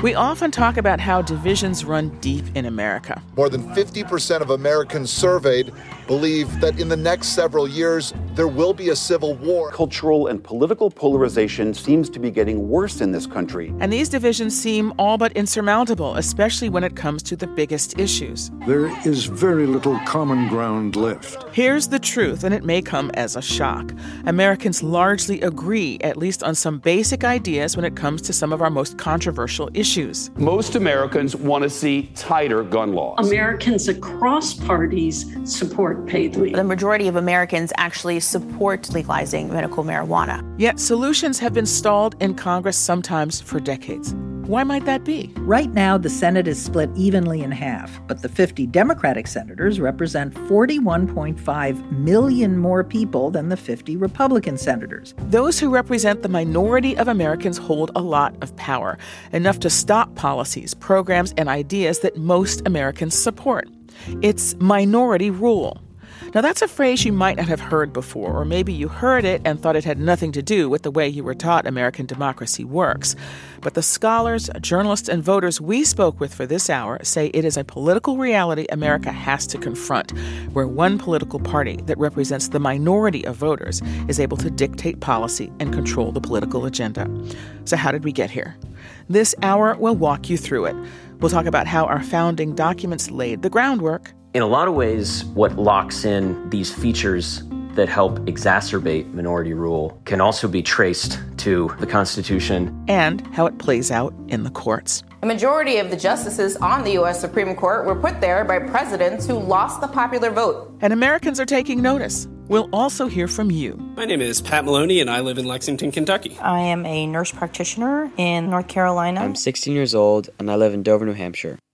We often talk about how divisions run deep in America. More than 50% of Americans surveyed believe that in the next several years, there will be a civil war. Cultural and political polarization seems to be getting worse in this country. And these divisions seem all but insurmountable, especially when it comes to the biggest issues. There is very little common ground left. Here's the truth, and it may come as a shock. Americans largely agree, at least on some basic ideas when it comes to some of our most controversial issues. Most Americans want to see tighter gun laws. Americans across parties support paid leave. The majority of Americans actually support legalizing medical marijuana. Yet solutions have been stalled in Congress sometimes for decades. Why might that be? Right now, the Senate is split evenly in half, but the 50 Democratic senators represent 41.5 million more people than the 50 Republican senators. Those who represent the minority of Americans hold a lot of power, enough to stop policies, programs, and ideas that most Americans support. It's minority rule. Now, that's a phrase you might not have heard before, or maybe you heard it and thought it had nothing to do with the way you were taught American democracy works. But the scholars, journalists, and voters we spoke with for this hour say it is a political reality America has to confront, where one political party that represents the minority of voters is able to dictate policy and control the political agenda. So how did we get here? This hour will walk you through it. We'll talk about how our founding documents laid the groundwork. In a lot of ways, what locks in these features that help exacerbate minority rule can also be traced to the Constitution. And how it plays out in the courts. A majority of the justices on the U.S. Supreme Court were put there by presidents who lost the popular vote. And Americans are taking notice. We'll also hear from you. My name is Pat Maloney, and I live in Lexington, Kentucky. I am a nurse practitioner in North Carolina. I'm 16 years old, and I live in Dover, New Hampshire.